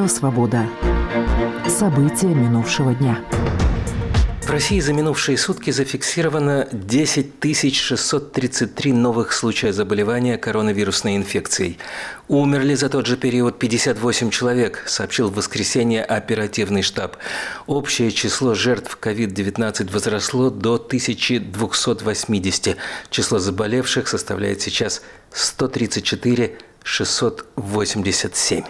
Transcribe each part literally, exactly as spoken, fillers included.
Радио «Свобода». События минувшего дня. В России за минувшие сутки зафиксировано десять тысяч шестьсот тридцать три новых случая заболевания коронавирусной инфекцией. Умерли за тот же период пятьдесят восемь человек, сообщил в воскресенье оперативный штаб. Общее число жертв ковид девятнадцать возросло до тысячи двухсот восьмидесяти. Число заболевших составляет сейчас сто тридцать четыре тысячи шестьсот восемьдесят семь.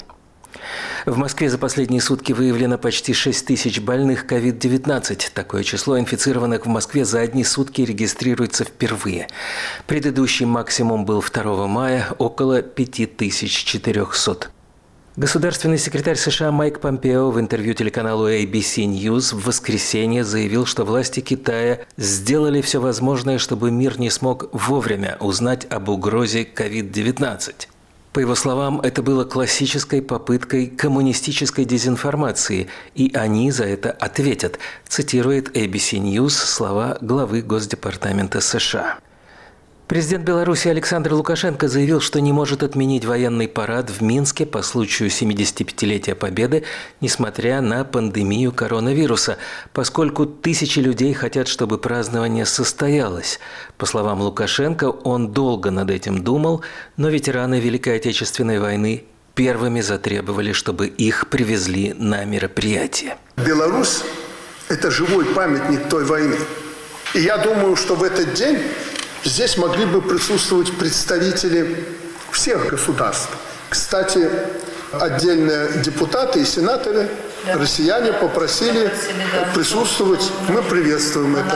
В Москве за последние сутки выявлено почти шесть тысяч больных ковид девятнадцать. Такое число инфицированных в Москве за одни сутки регистрируется впервые. Предыдущий максимум был второго мая – около пять тысяч четырехсот. Государственный секретарь США Майк Помпео в интервью телеканалу эй би си News в воскресенье заявил, что власти Китая сделали все возможное, чтобы мир не смог вовремя узнать об угрозе ковид девятнадцать. По его словам, это было классической попыткой коммунистической дезинформации, и они за это ответят, цитирует эй би си News слова главы Госдепартамента США. Президент Беларуси Александр Лукашенко заявил, что не может отменить военный парад в Минске по случаю семидесятипятилетия Победы, несмотря на пандемию коронавируса, поскольку тысячи людей хотят, чтобы празднование состоялось. По словам Лукашенко, он долго над этим думал, но ветераны Великой Отечественной войны первыми затребовали, чтобы их привезли на мероприятие. Беларусь – это живой памятник той войны. И я думаю, что в этот день здесь могли бы присутствовать представители всех государств. Кстати, отдельные депутаты и сенаторы, да. Россияне попросили да. присутствовать. Мы приветствуем это.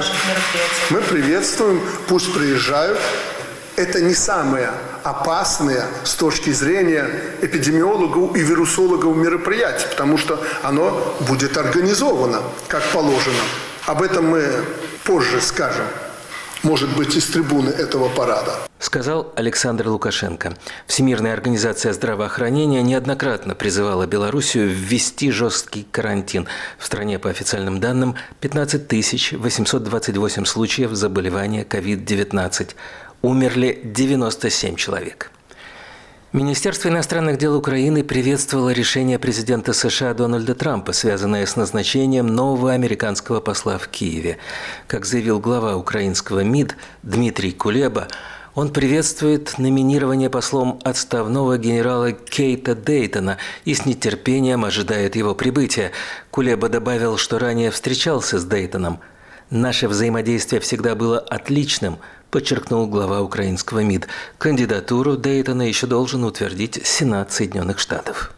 Мы приветствуем, пусть приезжают. Это не самое опасное с точки зрения эпидемиологов и вирусологов мероприятие, потому что оно будет организовано, как положено. Об этом мы позже скажем. Может быть, из трибуны этого парада. Сказал Александр Лукашенко. Всемирная организация здравоохранения неоднократно призывала Белоруссию ввести жесткий карантин. В стране, по официальным данным, пятнадцать тысяч восемьсот двадцать восемь случаев заболевания ковид девятнадцать. Умерли девяносто семь человек. Министерство иностранных дел Украины приветствовало решение президента США Дональда Трампа, связанное с назначением нового американского посла в Киеве. Как заявил глава украинского МИД Дмитрий Кулеба, он приветствует номинирование послом отставного генерала Кейта Дейтона и с нетерпением ожидает его прибытия. Кулеба добавил, что ранее встречался с Дейтоном. «Наше взаимодействие всегда было отличным», подчеркнул глава украинского МИД. Кандидатуру Дейтона еще должен утвердить Сенат Соединенных Штатов.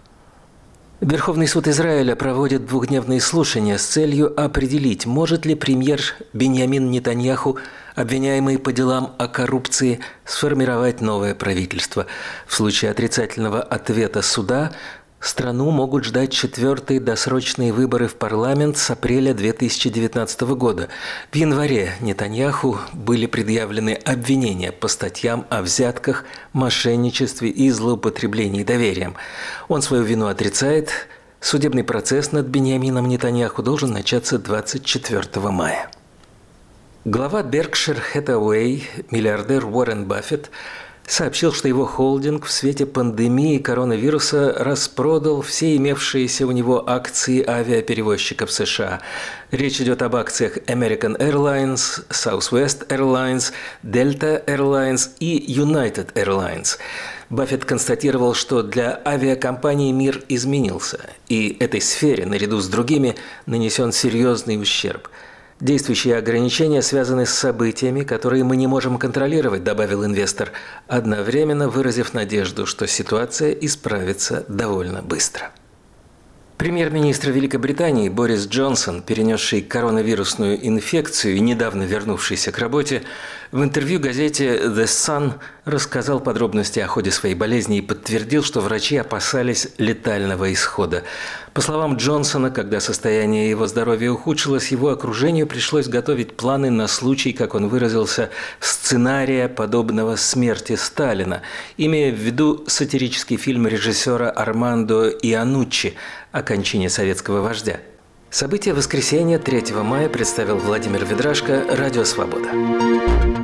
Верховный суд Израиля проводит двухдневные слушания с целью определить, может ли премьер Биньямин Нетаньяху, обвиняемый по делам о коррупции, сформировать новое правительство. В случае отрицательного ответа суда страну могут ждать четвертые досрочные выборы в парламент с апреля две тысячи девятнадцатого года. В январе Нетаньяху были предъявлены обвинения по статьям о взятках, мошенничестве и злоупотреблении доверием. Он свою вину отрицает. Судебный процесс над Биньямином Нетаньяху должен начаться двадцать четвёртого мая. Глава Berkshire Hathaway, миллиардер Уоррен Баффет, сообщил, что его холдинг в свете пандемии коронавируса распродал все имевшиеся у него акции авиаперевозчиков США. Речь идет об акциях American Airlines, Southwest Airlines, Delta Airlines и United Airlines. Баффет констатировал, что для авиакомпаний мир изменился, и этой сфере, наряду с другими, нанесен серьезный ущерб. Действующие ограничения связаны с событиями, которые мы не можем контролировать, добавил инвестор, одновременно выразив надежду, что ситуация исправится довольно быстро. Премьер-министр Великобритании Борис Джонсон, перенесший коронавирусную инфекцию и недавно вернувшийся к работе, в интервью газете The Sun рассказал подробности о ходе своей болезни и подтвердил, что врачи опасались летального исхода. По словам Джонсона, когда состояние его здоровья ухудшилось, его окружению пришлось готовить планы на случай, как он выразился, сценария, подобного смерти Сталина, имея в виду сатирический фильм режиссера Армандо Ианнуччи о кончине советского вождя. События воскресенья третьего мая представил Владимир Ведрашко, Радио «Свобода».